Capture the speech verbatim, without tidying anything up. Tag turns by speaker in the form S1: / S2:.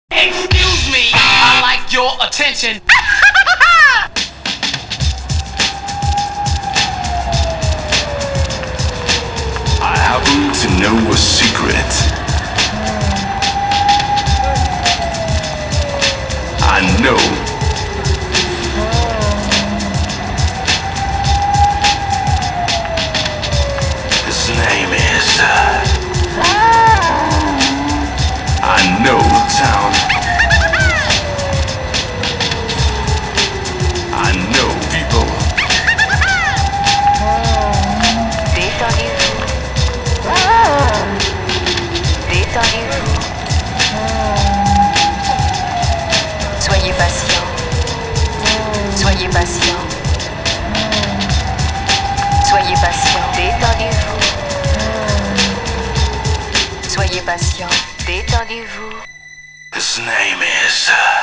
S1: Excuse me, I like your attention.
S2: I happen to know a secret. I know. His name is. Uh, I know the town. I know people.
S3: Détendez-vous. Détendez-vous. Soyez patient. Soyez patient. Soyez patient. Détendez-vous. Soyez patient. Détendez-vous.
S2: His name is. Uh,